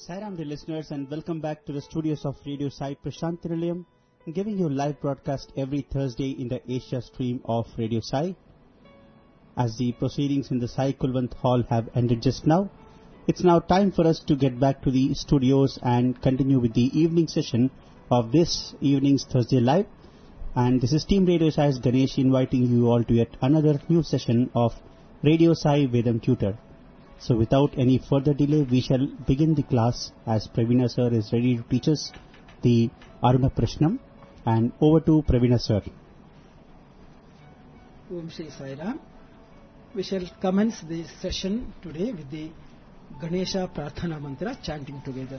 Sairam, dear listeners, and welcome back to the studios of Radio Sai Prashanthi Nilayam, giving you live broadcast every Thursday in the Asia stream of Radio Sai. As the proceedings in the Sai Kulwant Hall have ended just now, it's now time for us to get back to the studios and continue with the evening session of this evening's Thursday Live. And this is Team Radio Sai's Ganesh inviting you all to yet another new session of Radio Sai Vedam Tutor. So without any further delay, we shall begin the class as Pravina sir is ready to teach us the Aruna Prashnam. And over to Pravina sir. Om Shri Sai Ram. We shall commence this session today with the Ganesha Prarthana Mantra, chanting together.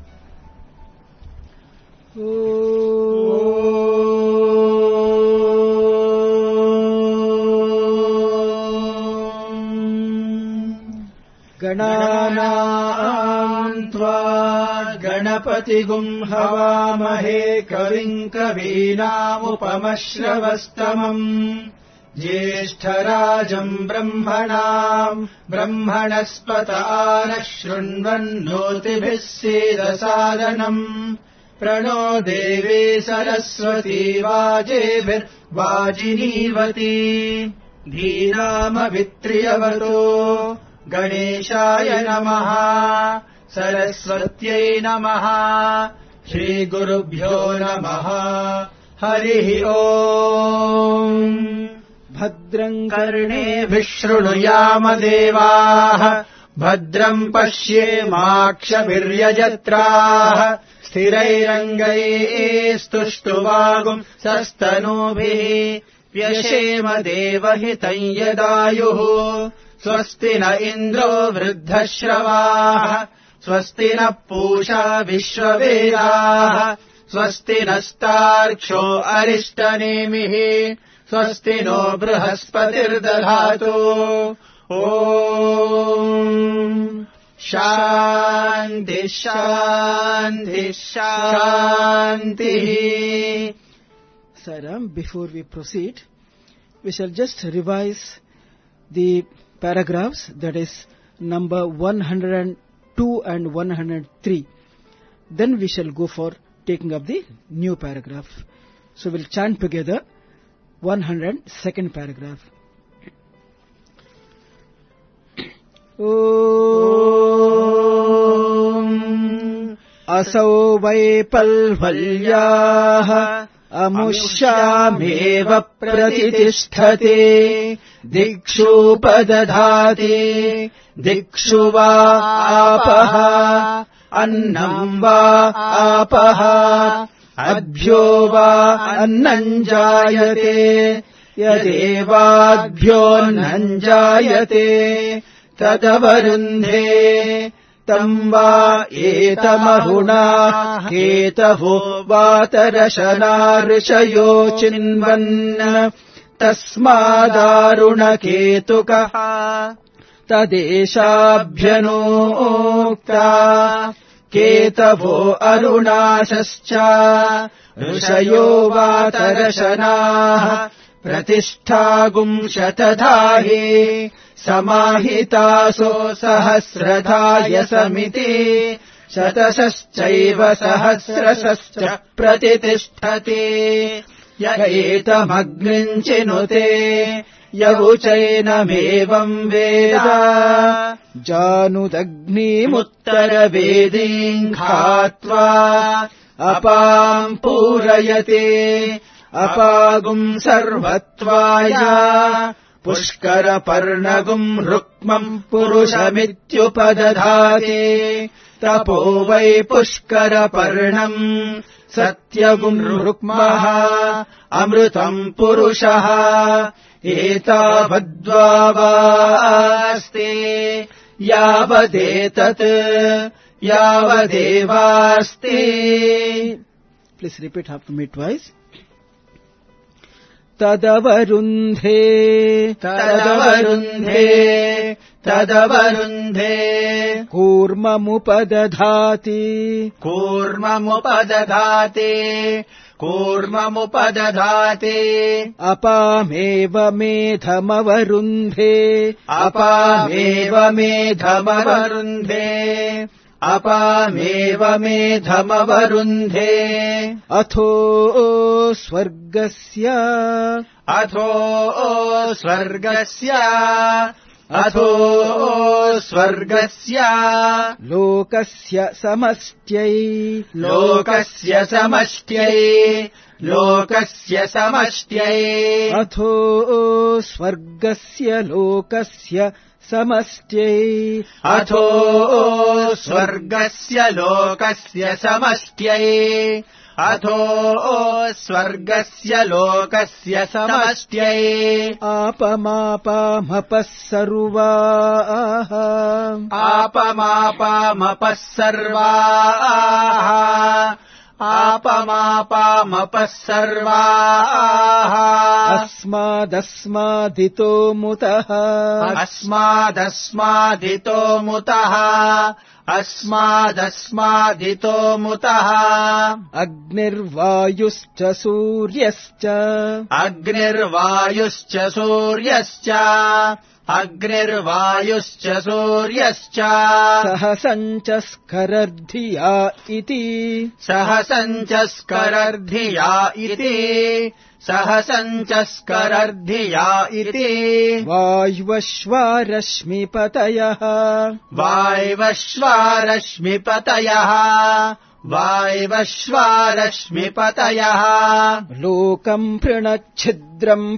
Gananam tva Ganapatigum Havamahe Kavim Kavinamupamashravastamam Jyeshtarajam Brahmanam Brahmanaspata Shrunvannotibhis Sedasadanam Prano Devi Saraswati Vajebhir Vajinivati Dhinama Vitriyavato Ganeshaya Namaha Saraswatyai Namaha Shri Gurubhyo Namaha Harihi Om Bhadram Karne Vishrunuyama Devaha Bhadram Pashyemakshabhiryajatraha Sthirairangai Stuštuvagum Sastanubhi Vyashema Devahitam Yadayuhu Swasti na Indro Vruddhashravaha Swasti na Pusha Vishwavedaha Swasti na Starksho Arishtanemihi Swasti no Bruhaspatir Dadhatu Om Shanti Shanti Shanti. Saram, before we proceed, we shall just revise the paragraphs, that is number 102 and 103. Then we shall go for taking up the new paragraph. So we'll chant together 102nd paragraph. Om Asau Vaipalvalyaha Amushyameva Pratitishthate Dikshu Padadhate Dikshu Va Apaha Annam Va Apaha Adbhyo Va Annanjayate Yadevadbhyo Annanjayate Tadavarundhe Tam Va Etamahuna Ketaho Vatarashana Rishayo Chinvan Tasmadaruna Ketukaha Tadeshabhyanokta Ketavo Arunashascha Rishayo Vatarashana Pratisthagum Shatadhahi Samahitaso Sahasradhaya Samiti Shatashaschaiva Sahasrasascha Pratitishthate Yaetamagnincinute Yavuchainamevam Veda Janudagni Muttara Vedin Khatva Apam Purayate Apagum Sarvatvaya Pushkara Parnagum Rukmam Purushamityupadadhate Tapo Vai Pushkara Parnam Satyagum Rukmaha Amrutam Purushaha Etavadvavaste Yavadetat Yavadevaste. Please repeat after me twice. Tadavarundhe Tadavarundhe Tadavarundhe Kurmamupadadhati Kurmamupadadhati Kurmamupadadhati Apameva medhamavarundhe Apameva medhamavarundhe अपामेवमेधमवरुन्धे अथो स्वर्गस्य लोकस्य समष्ट्यै अथो स्वर्गस्य लोकस्य समष्ट्यै आपमापामपः सर्वाः अस्मादस्मादितो मुतः अग्निर्वायुश्च सूर्यश्च सहसञ्च स्खरर्धिया इति वायवश्वारश्मिपतयः लोकम् पृणच्छिद्रम्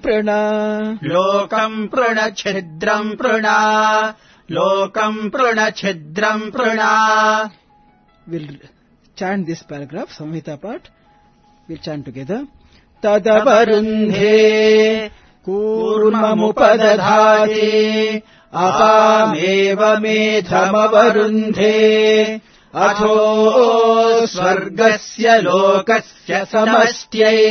पृण We'll chant this paragraph, Samhita part. We'll chant together. तदवरुन्धे कूर्ममुपदधाति अपामेवमेधमवरुन्धे अथो स्वर्गस्य लोकस्य समष्ट्यै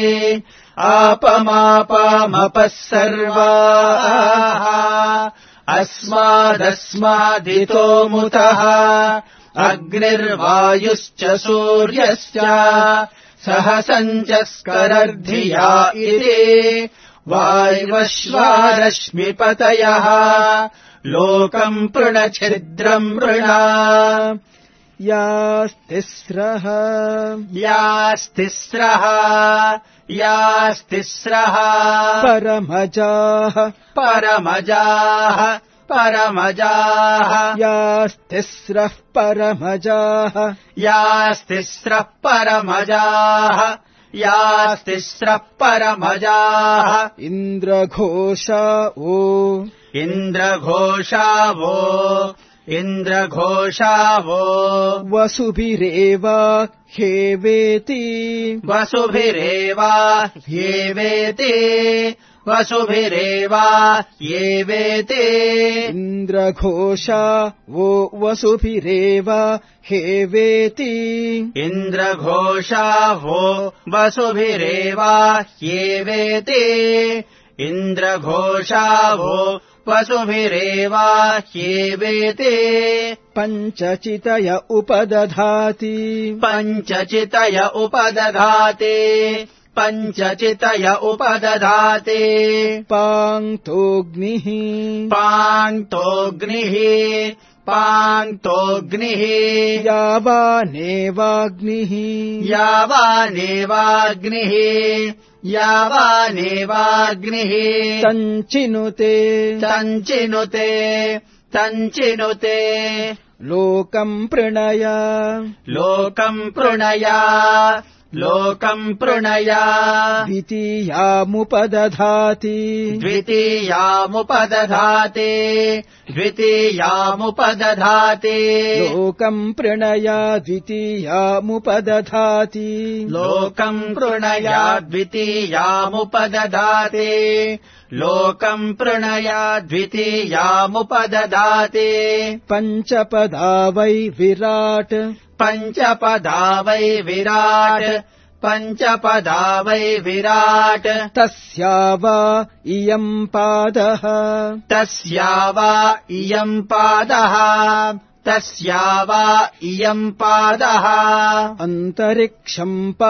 आपमापामपः सर्वाः अस्मादस्मादितो मुतः अग्निर्वायुश्च सूर्यश्च सहसञ्च स्खरर्धिया इति वायवश्वारश्मिपतयः लोकम् पृणच्छिद्रम् पृण यास्तिस्रः परमजाः यास्तिस्रः परमजाः इन्द्रघोषावो वसुभिरेवा ह्येवेति इन्द्रघोषावो वसुभिरेवा ह्येवेति पञ्चचितय उपदधाते पाङ्क्तोऽग्निः यावानेवाग्निः तञ्चिनुते लोकम् प्रणय द्वितीयामुपदधाति लोकम् प्रणय द्वितीयामुपदधाति पञ्चपदा वै विराट् तस्या वा इयम् पादः अन्तरिक्षम्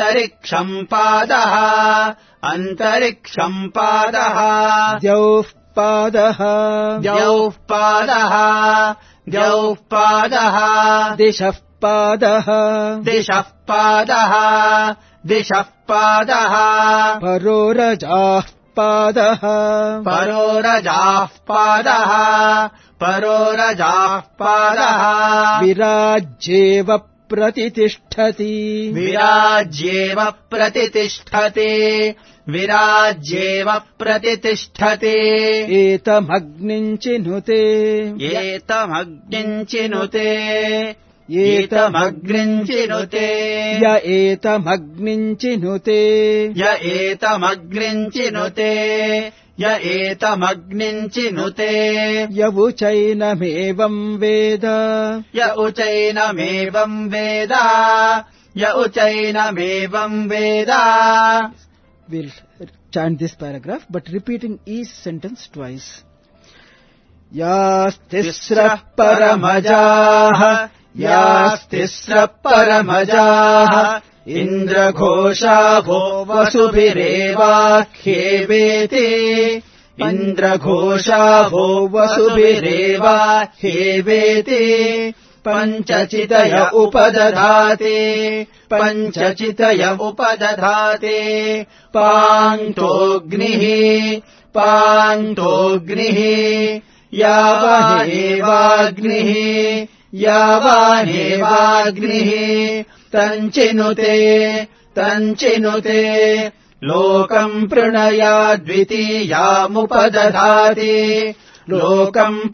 पादः द्यौः पादः द्यौः पादः द्यौः पादः दिशः पादः दिशः पादः दिशः पादः परोरजाः पादः परोरजाः पादः परोरजाः पादः विराज्येव प्रतितिष्ठति विराज्येव प्रतितिष्ठति विराज्येव प्रतितिष्ठति एतमग्निम् चिनुते एतमग्निम् चिनुते एतमग्निम् चिनुते य एतमग्निम् चिनुते य एतमग्निम् चिनुते य एतमग्निम् चिनुते य उचैनमेवम् वेद य उचैनमेवम् वेद य उचैनमेवम् वेद. We'll chant this paragraph, but repeating each sentence twice. Yastistrah paramajah, yastistrah paramajah, Indraghosha vasubhirevakhyeveti, Indraghosha vasubhirevakhyeveti, Panchachitaya upadadhate, Panchachitaya upadadhate, Pantognihi, Pantognihi, Yavanevagnihi, Yavanevagnihi, Tancinute, Tancinute, Lokam pranayadvitiyāmupadadhate, Lokam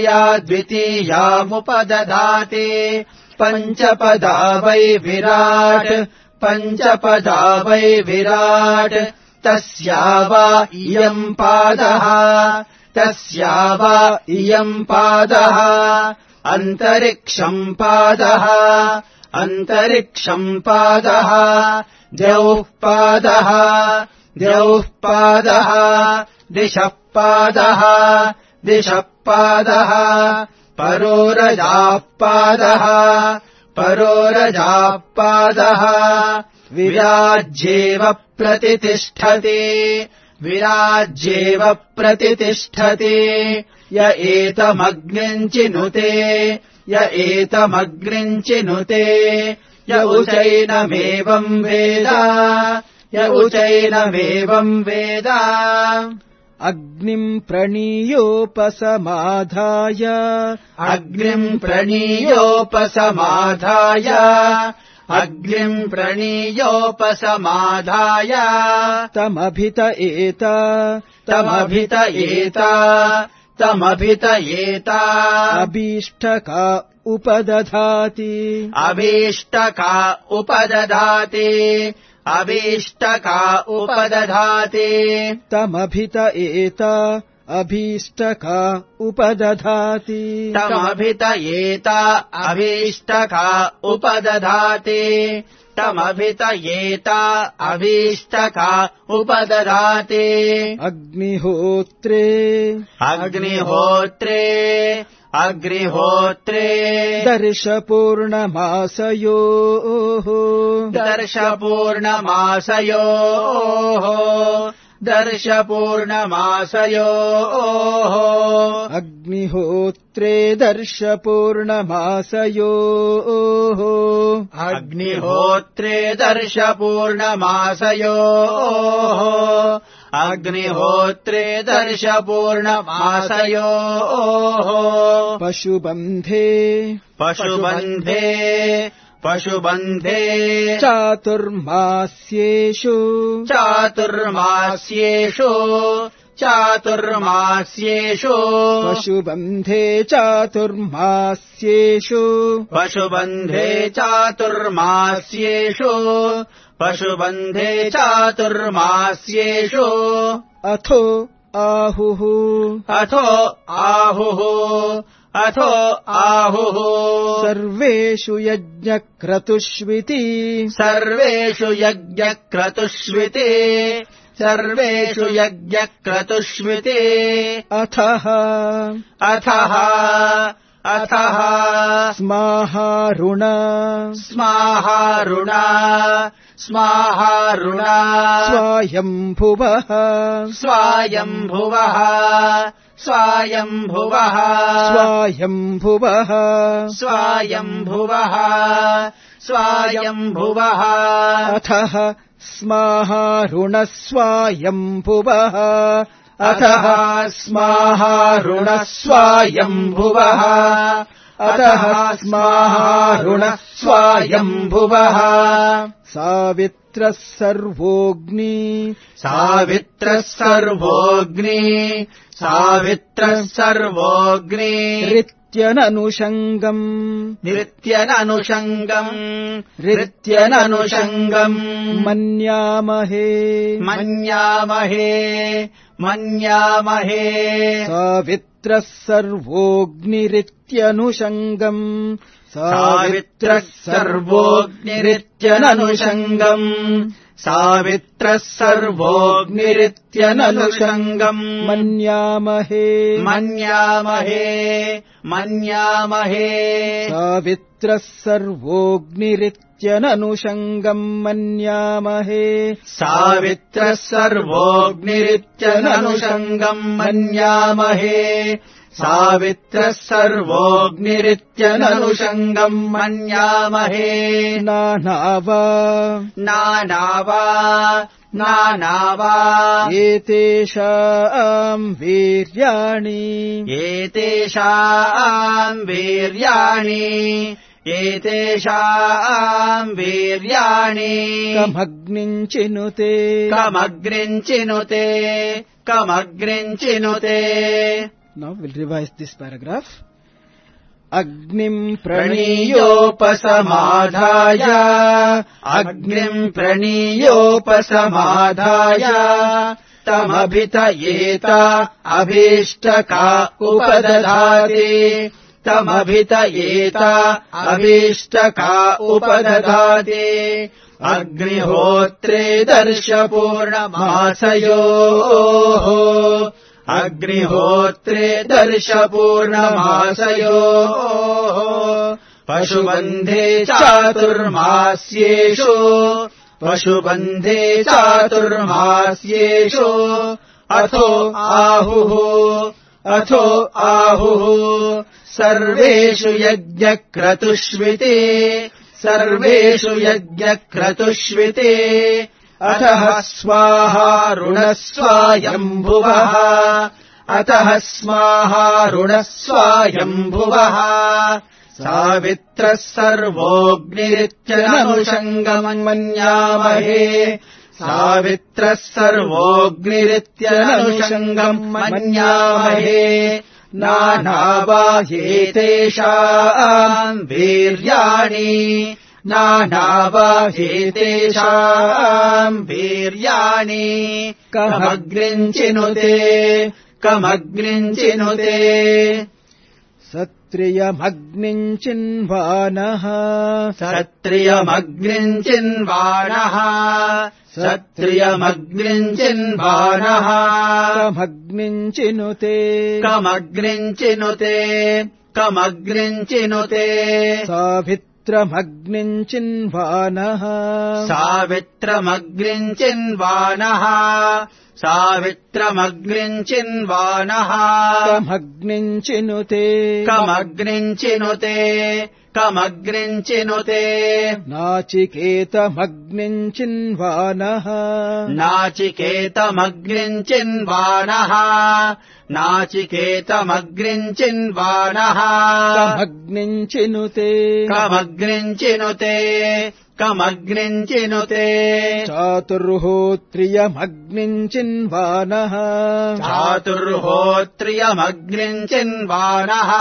pranayadvitiyāmupadadhate, Panchapada vai virat, Panchapada vai virat, Tasyāva iyam padaha, Tasyāva iyam padaha, Antariksham padaha, Antariksham padaha, Dyauh padaha, Dyauh padaha, Dishah padaha, Dishah padaha, Parorajah padaha, Parorajah padaha, Virajyeva pratitishthati, Virajyeva pratitishthati, Ya etamagnim chinute, Ya etamagnim chinute, Ya uchainamevam veda, Ya uchainamevam veda. Agnim praniyopasamadhaya, Agnim praniyopasamadhaya, Agnim praniyopasamadhaya, Tamabhita eta, Tamabhita eta, Tamabhita eta, Abhishtaka upadadhati, Abhishtaka upadadhati, Abhishtaka upadadhati, Tamabhita eta, Abhishtaka upadadhati, Tamabhita eta, Abhishtaka upadadhati, Tamabhita eta, Abhishtaka upadadhati. Agnihotre, Agnihotre, Agnihotre, Darshapurnamasayoh, Darshapurnamasayoh, Darshapurnamasayoh, Agnihotre Darshapurnamasayoh, Agnihotre Darshapurnamasayoh, Agnihotre Darshapurnamasayoh, Pashubandhe, Pashubandhe, Pashubandhe, Chaturmasyeshu, Chaturmasyeshu, Chaturmasyeshu, Pashubandhe Chaturmasyeshu, Pashubandhe Chaturmasyeshu, Pashubandhe Chaturmasyeshu, Atho Ahuhu, Atho Ahuhu, Atho Ahuhu, Sarveshu Yajnakratushviti, Sarveshu Yajnakratushviti, Sarveshu Yajnakratushviti, Athaha, Athaha, अथः स्माहारुण स्माहारुण स्वायम्भुवः स्वायम्भुवः स्वायम्भुवः स्वायम्भुवः स्वायम्भुवः स्वायम्भुवः अथः स्माहारुणः स्वायम्भुवः अथः स्माहारुणः स्वायम्भुवः अतः स्माहारुणः स्वायम्भुवः सावित्रः सर्वोऽग्नि सावित्रः सर्वोऽग्नि सावित्रः सर्वोऽग्नि ऋत्यननुषङ्गम् ऋत्यननुषङ्गम् ऋत्यननुषङ्गम् मन्यामहे मन्यामहे मन्यामहे सावित्रः सर्वोऽग्निरित्यनुषङ्गम् सावित्रः सर्वोऽग्निरित्यननुषङ्गम् सावित्रः सर्वोऽग्निरित्यननुषङ्गम् मन्यामहे मन्यामहे मन्यामहे सावित्रः सर्वोऽग्निरित्यननुषङ्गम् मन्यामहे सावित्रः सर्वोऽग्निरित्यननुषङ्गम् मन्यामहे सावित्रः सर्वोऽग्निरित्यननुषङ्गम् मन्यामहे नानावा नानावा नानावा एतेषाम् वीर्याणि एतेषाम् वीर्याणि एतेषाम् वीर्याणि कमग्निम् चिनुते कमग्निम् चिनुते कमग्निम् चिनुते. Now we'll revise this paragraph. Agnim प्रणीयोपसमाधाय अग्निम् प्रणीयोपसमाधाय तमभितयेत अभीष्टका उपदधाति तमभितयेत अभीष्टका उपदधाति अग्निहोत्रे दर्शपूर्णमासयोः अग्निहोत्रे दर्शपूर्णमासयोः पशुबन्धे चातुर्मास्येषु पशुबन्धे चातुर्मास्येषु अथो आहुः सर्वेषु यज्ञक्रतुष्विति सर्वेषु यज्ञक्रतुष्विति अतः स्वाहारुणः स्वायम्भुवः अतः स्वाहारुणः स्वायम्भुवः सावित्रः सर्वोऽग्निरित्यननुषङ्गम् मन्यामहे सावित्रः सर्वोऽग्निरित्यननुषङ्गम् मन्यामहे नानावाह्येतेषाम् वीर्याणि नानावाह्येतेषाम् वीर्याणि कमग्निम् चिनुते कमग्निम् चिनुते. सत्रियमग्निम् चिन्वानः सत्रियमग्निम् चिन्वानः सत्रियमग्निम् चिन्वानः कमग्निम् चिनुते कमग्निम् चिनुते कमग्निम् चिनुते. सावित्रमग्निम् चिन्वानः सावित्रमग्निम् चिन्वानः सावित्रमग्निम् चिन्वानः कमग्निम् चिनुते कमग्निम् चिनुते कमग्निम् चिनुते. नाचिकेतमग्निम् चिन्वानः नाचिकेतमग्निम् चिन्वानः नाचिकेतमग्निम् चिन्वानः कमग्निम् चिनुते कमग्निम् चिनुते कमग्निम् चिनुते. चातुर्होत्रियमग्निम् चिन्वानः चातुर्होत्रियमग्निम् चिन्वानः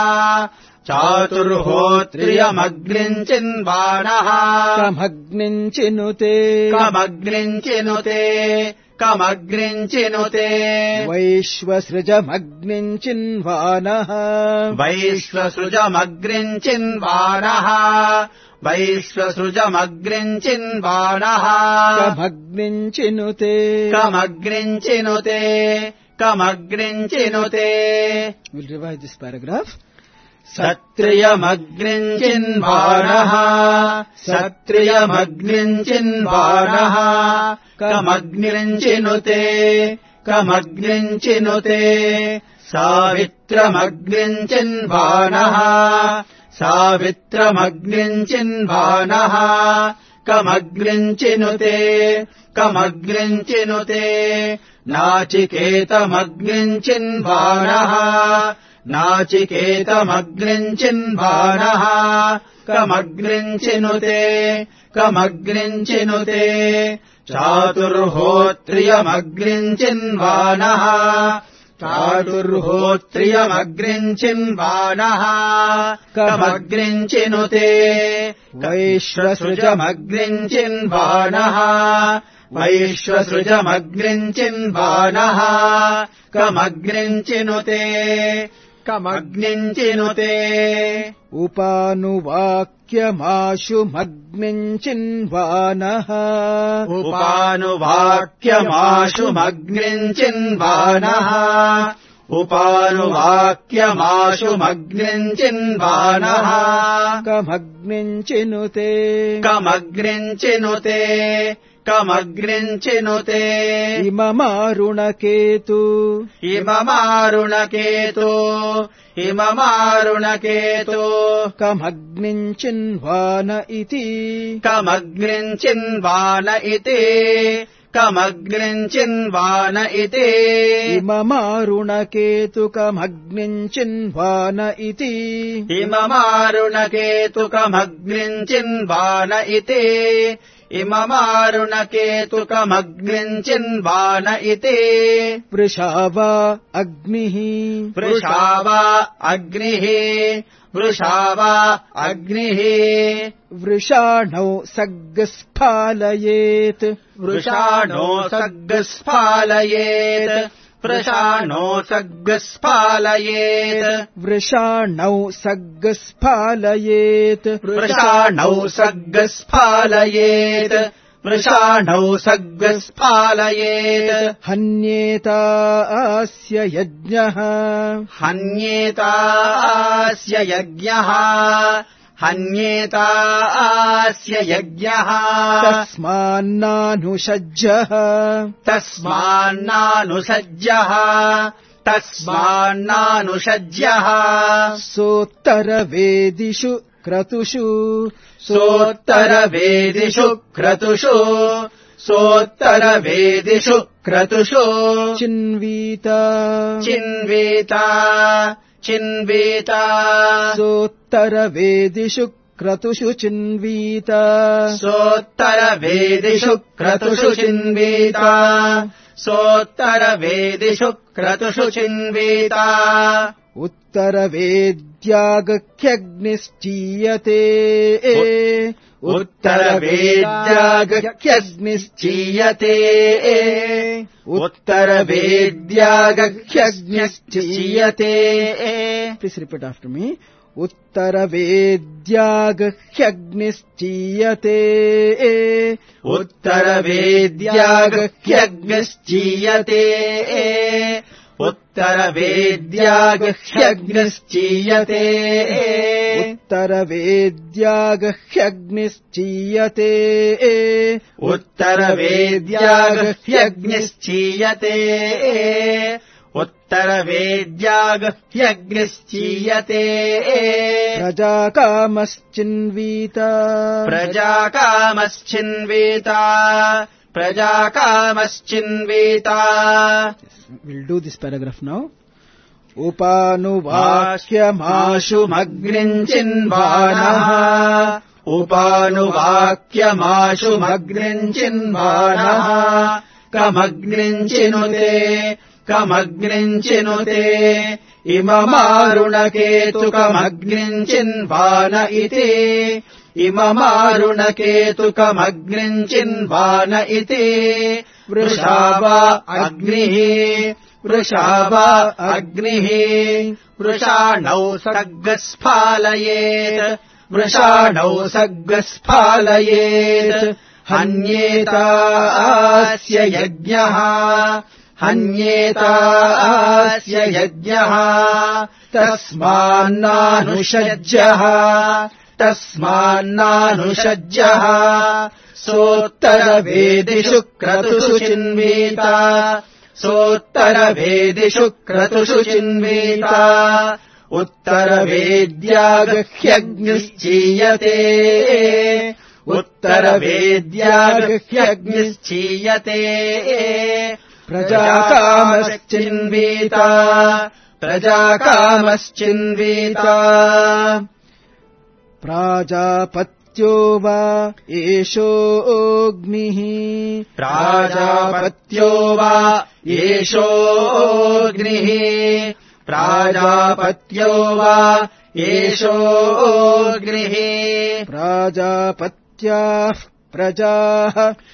चातुर्होत्रियमग्निम् चिन्वानः कमग्निम् चिनुते कमग्निम् चिनुते कमग्निम् चिनुते. वैश्वसृजमग्निम् चिन्वानः वैश्वसृजमग्निम् चिन्वानः वैश्वसृजमग्निम् चिन्वानः कमग्निम् चिनुते कमग्निम् चिनुते कमग्निम् चिनुते. We'll revise this paragraph. सत्रियमग्निम् चिन्वाणः सत्रियमग्निम् चिन्वाणः कमग्निम् चिनुते कमग्निम् चिनुते सावित्रमग्निम् चिन्वाणः सावित्रमग्निम् चिन्वाणः कमग्निम् चिनुते कमग्निम् चिनुते नाचिकेतमग्निम् चिन्वाणः नाचिकेतमग्निम् चिन्वाणः कमग्निम् चिनुते कमग्निम् चिनुते चातुर्होत्रियमग्निम् चिन्वाणः चातुर्होत्रियमग्निम् चिन्वाणः कमग्निम् चिनुते वैश्वसृजमग्निम् चिन्वाणः वैश्वसृजमग्निम् चिन्वाणः कमग्निम् चिनुते कमग्निम् चिनुते उपानुवाक्यमाशुमग्निम् चिन्वाणः उपानुवाक्यमाशुमग्निम् चिन्वाणः उपानुवाक्यमाशुमग्निम् चिन्वाणः कमग्निम् चिनुते कमग्निम् चिनुते कमग्निम् चिनुते इममारुणकेतु इममारुणकेतु इममारुणकेतु कमग्निम् चिन्वान इति कमग्निम् चिन्वान इति कमग्निम् चिन्वान इति इममारुणकेतु कमग्निम् चिन्वान इति इममारुणकेतु कमग्निम् चिन्वान इति इममारुणकेतु कमग्निम् चिन्वान इति वृषावा अग्निः वृषावा अग्निः वृषावा अग्निः वृषाणौ सग्गस्फालयेत् वृषाणो सग्गस्फालयेत् वृषाणो सग्गस्फालयेत् वृषाणौ सग्गस्फालयेत् वृषाणौ सग्गस्फालयेत् वृषाणौ सग्गस्फालयेत् हन्येतास्य यज्ञः हन्येतास्य यज्ञः हन्येतास्य यज्ञः तस्मान्नानुषज्यः तस्मान्नानुषज्यः तस्मान्नानुषज्यः सोत्तरवेदिषु क्रतुषु सोत्तरवेदिषु क्रतुषु सोत्तरवेदिषु क्रतुषु चिन्वीता चिन्वीता चिन्वीता सोत्तरवेदिषु क्रतुषु चिन्वीता सोत्तरवेदिषु क्रतुषु चिन्वीता सोत्तरवेदिषु क्रतुषु चिन्वीता उत्तरवेद्यागख्यग्निश्चीयते उत्तरवेद्यागख्यग्निश्चीयते उत्तरवेद्यागख्यग्निश्चीयते Please repeat after me. उत्तरवेद्यागख्यग्निश्चीयते उत्तरवेद्यागख्यग्निश्चीयते उत्तरवेद्यागख्यग्निश्चीयते उत्तरवेद्यागख्यग्निश्चीयते उत्तरवेद्यागख्यग्निश्चीयते उत्तरवेद्यागह्यग्निश्चीयते प्रजाकामश्चिन्वीता प्रजाकामश्चिन्वीता प्रजाकामश्चिन्वीता. We'll do this paragraph now. उपानुवाक्यमाशुमग्निम् चिन्वाणः उपानुवाक्यमाशुमग्निम् चिन्वाणः कमग्निम् चिनुते कमग्निम् चिनुते इममारुणकेतु कमग्निम् चिन्वान इति इममारुणकेतु कमग्निम् चिन्वान इति वृषावा अग्निः वृषावा अग्निः वृषाणौ सग्गस्फालयेत् वृषाणौ सग्गस्फालयेत् हन्येतास्य यज्ञः हन्येतास्य यज्ञः तस्मान्नानुषज्यः सोत्तरवेदिषु क्रतुषु चिन्वीता उत्तरवेद्यागह्यग्निश्चीयते प्रजाकामश्चिन्वीता प्राजापत्यो वा एषोऽग्निः प्राजापत्यो वा एषोऽग्निः प्राजापत्यो वा एषोऽग्निः प्राजापत्याः प्रजाः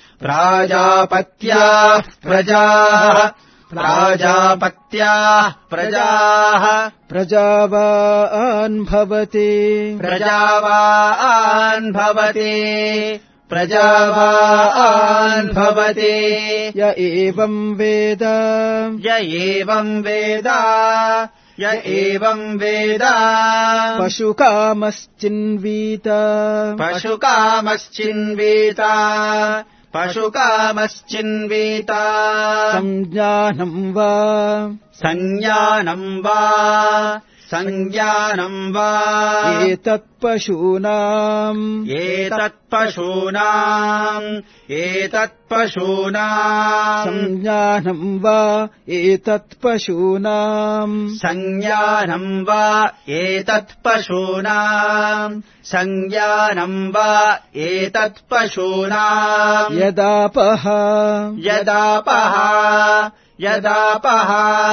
प्रजावान् भवते य एवं वेद पशुकामश्चिन्वीता संज्ञानं वा एतत्पशूनाम् संज्ञानं वा एतत्पशूनाम् यदापः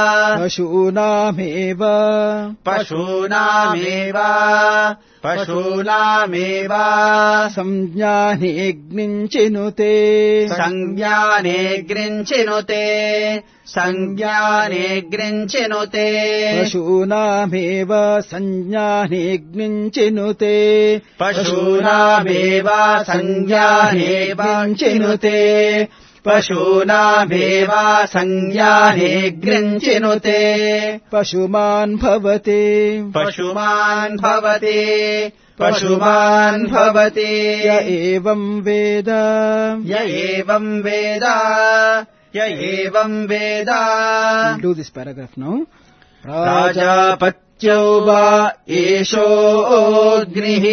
पशूनामेव संज्ञाने ग्निञ्चिनुते पशूनामेव संज्ञाने ग्निञ्चिनुते पशुमान् भवते य एवं वेद Do this paragraph now. प्राजापत्यो वा एषोऽग्निः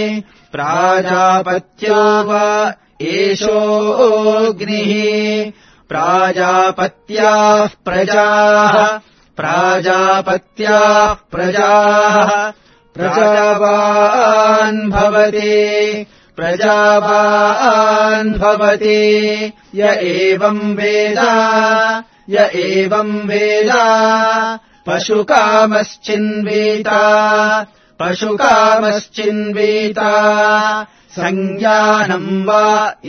प्राजापत्याः प्रजाः प्रजावान् भवते य एवं वेद पशुकामश्चिन्वीता संज्ञानं वा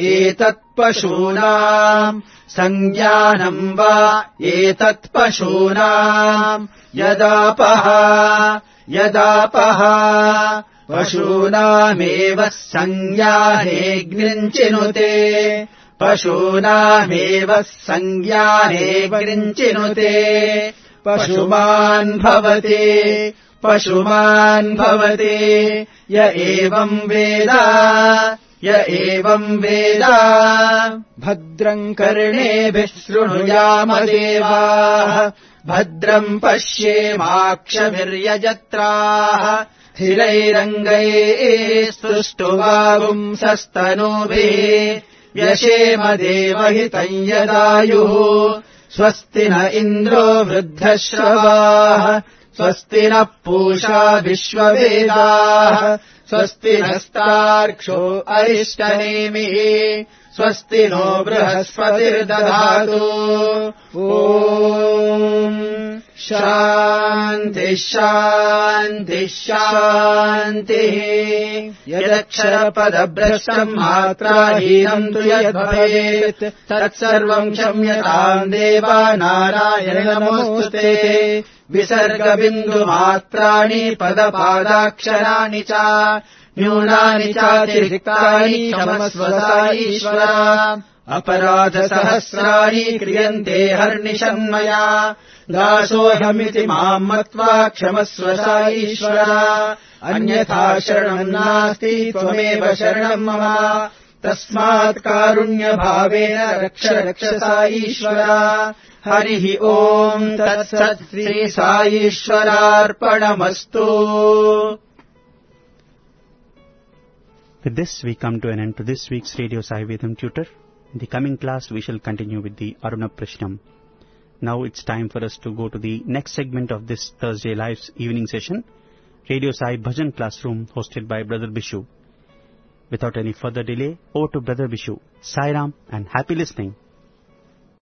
एतत्पशूनाम् यदापः पशूनामेव संज्ञाने ग्निञ्चिनुते पशुमान् भवते य एवं वेद भद्रम् कर्णेभिः शृणुयाम देवाः भद्रम् पश्येमाक्षभिर्यजत्राः स्थिरैरङ्गैः स्तुष्टुवागुंसस्तनूभिः व्यशेम देवहितम् यदायुः स्वस्ति न इन्द्रो वृद्धश्रवाः स्वस्ति नः पूषा विश्ववेदाः स्वस्ति नस्तार्क्ष्यो अरिष्टनेमिः स्वस्ति नो बृहस्पतिर्दधातु ॐ शान्तिः यदक्षरपदभ्रष्टम् मात्राहीनम् तु यद्भवेत् तत्सर्वम् क्षम्यताम् देवा नारायण नमोऽस्तुते विसर्गबिन्दुमात्राणि पदपादाक्षराणि च न्यूनानि चातिरिक्तानि क्षमस्व ईश्वर अपराधसहस्राणि क्रियन्ते हर्निशन्मया दासोऽहमिति माम् मत्वा क्षमस्व साईश्वर अन्यथा शरणम् नास्ति त्वमेव शरणम् मम तस्मात् कारुण्यभावेन रक्ष रक्ष साईश्वर हरिः ओम् तत्सत् Shri साईश्वरार्पणमस्तु. With this, we come to an end to this week's Radio Sai Vedam Tutor. In the coming class, we shall continue with the Aruna Prishnam. Now it's time for us to go to the next segment of this Thursday Live's evening session, Radio Sai Bhajan Classroom, hosted by Brother Bishu. Without any further delay, over to Brother Bishu. Sai Ram and happy listening.